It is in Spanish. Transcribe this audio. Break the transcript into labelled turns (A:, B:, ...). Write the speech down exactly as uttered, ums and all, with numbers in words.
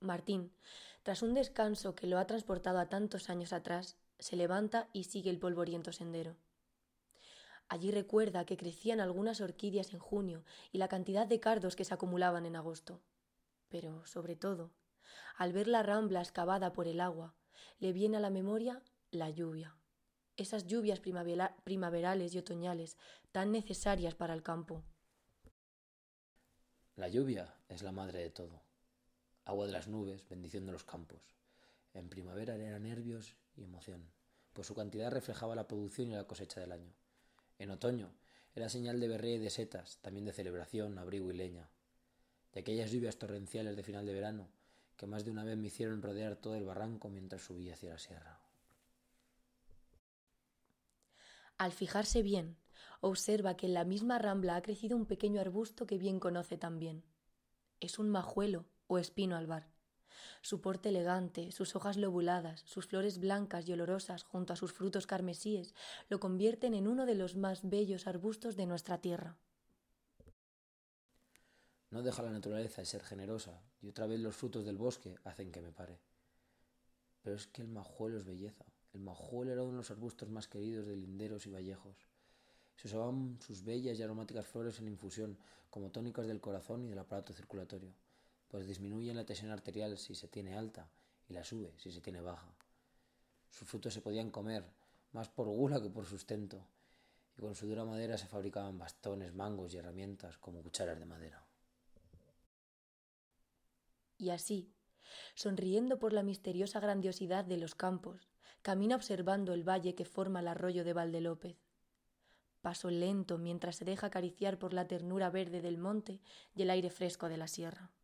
A: Martín, tras un descanso que lo ha transportado a tantos años atrás, se levanta y sigue el polvoriento sendero. Allí recuerda que crecían algunas orquídeas en junio y la cantidad de cardos que se acumulaban en agosto. Pero, sobre todo, al ver la rambla excavada por el agua, le viene a la memoria la lluvia. Esas lluvias primavera- primaverales y otoñales tan necesarias para el campo.
B: La lluvia es la madre de todo. Agua de las nubes, bendición de los campos. En primavera era nervios y emoción, pues su cantidad reflejaba la producción y la cosecha del año. En otoño era señal de berrea y de setas, también de celebración, abrigo y leña. De aquellas lluvias torrenciales de final de verano, que más de una vez me hicieron rodear todo el barranco mientras subía hacia la sierra.
A: Al fijarse bien, observa que en la misma rambla ha crecido un pequeño arbusto que bien conoce también. Es un majuelo o espino albar. Su porte elegante, sus hojas lobuladas, sus flores blancas y olorosas junto a sus frutos carmesíes lo convierten en uno de los más bellos arbustos de nuestra tierra.
B: No deja la naturaleza de ser generosa, y otra vez los frutos del bosque hacen que me pare. Pero es que el majuelo es belleza. El majuelo era uno de los arbustos más queridos de linderos y vallejos. Se usaban sus bellas y aromáticas flores en infusión como tónicos del corazón y del aparato circulatorio, pues disminuyen la tensión arterial si se tiene alta y la sube si se tiene baja. Sus frutos se podían comer, más por gula que por sustento, y con su dura madera se fabricaban bastones, mangos y herramientas como cucharas de madera.
A: Y así, sonriendo por la misteriosa grandiosidad de los campos, camina observando el valle que forma el arroyo de Valdelópez. Paso lento mientras se deja acariciar por la ternura verde del monte y el aire fresco de la sierra.